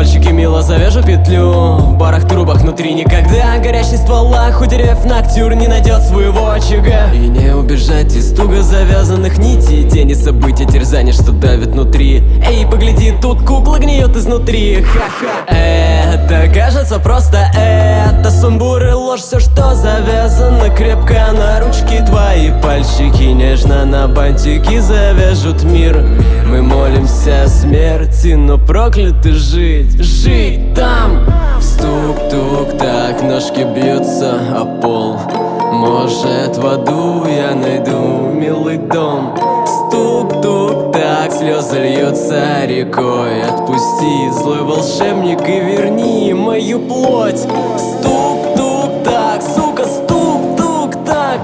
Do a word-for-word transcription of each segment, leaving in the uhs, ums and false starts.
пальчики мило завяжу петлю. В барах, трубах внутри никогда горящий стволах у деревьев ноктюр не найдет своего очага. И не убежать из туго завязанных нитей, тени события, терзания, что давит внутри. Эй, погляди, тут кукла гниет изнутри. Ха-ха. Это кажется просто, это сумбур и ложь. Все, что завязано крепко на ручки, твои пальчики нежно на бантики завяжут мир. Мы молимся смерти, но прокляты жить, жить там. Стук-тук, так ножки бьются о пол. Может, в аду я найду милый дом. Стук-тук, так слезы льются рекой. Отпусти, злой волшебник, и верни мою плоть. Стук-тук, так, сука, стук-тук, так.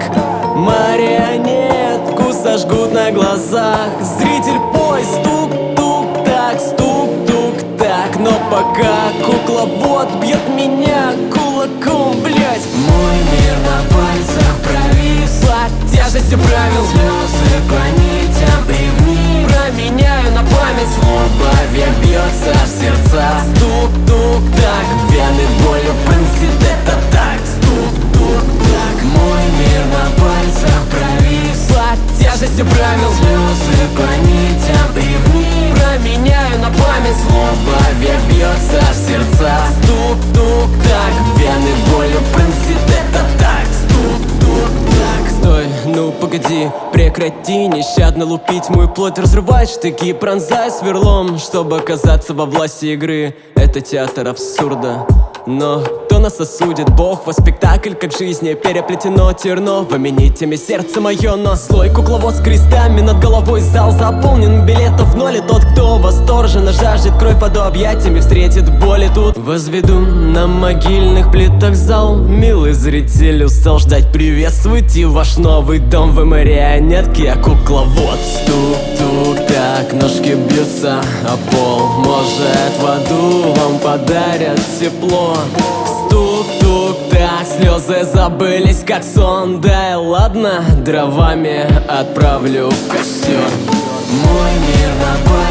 Марионетку сожгут на глазах. Зритель, пой, стук-тук, так, стук-тук, так. Но пока кукловод бьет меня кулаком, блять. Мой мир на пальцах провис под тяжестью правил. Слезы по нитям и вниз променяю на память. Злоба век бьется в сердца. Стук-тук, так, вены болью пронзит, это так. Стук-тук, так, мой мир на пальцах провис под тяжестью правил. Слезы по нитям и вниз променяю на память. Злоба век бьется в сердца. Стук-тук, так, вены болью пронзит, это так. Стук-тук, так. Стой, ну погоди, прекрати нещадно лупить мою плоть, разрывать штыки, пронзай сверлом, чтобы оказаться во власти игры. Это театр абсурда. Но кто нас осудит? Бог, во спектакль, как жизни переплетено терновыми нитями сердце мое. Но злой кукловод с крестами над головой, зал заполнен билетов ноль. И тот, кто восторженно жаждет кровь под объятиями, встретит боли тут. Возведу на могильных плитах зал. Милый зритель устал ждать, приветствуйте ваш новый дом. Вы марионетки, а кукловод. Стук-тук, так, ножки бьются о пол. Может, в аду вам подарят тепло. Стук-тук, так, слезы забылись как сон. Да и ладно, дровами отправлю в костер. Мой мир на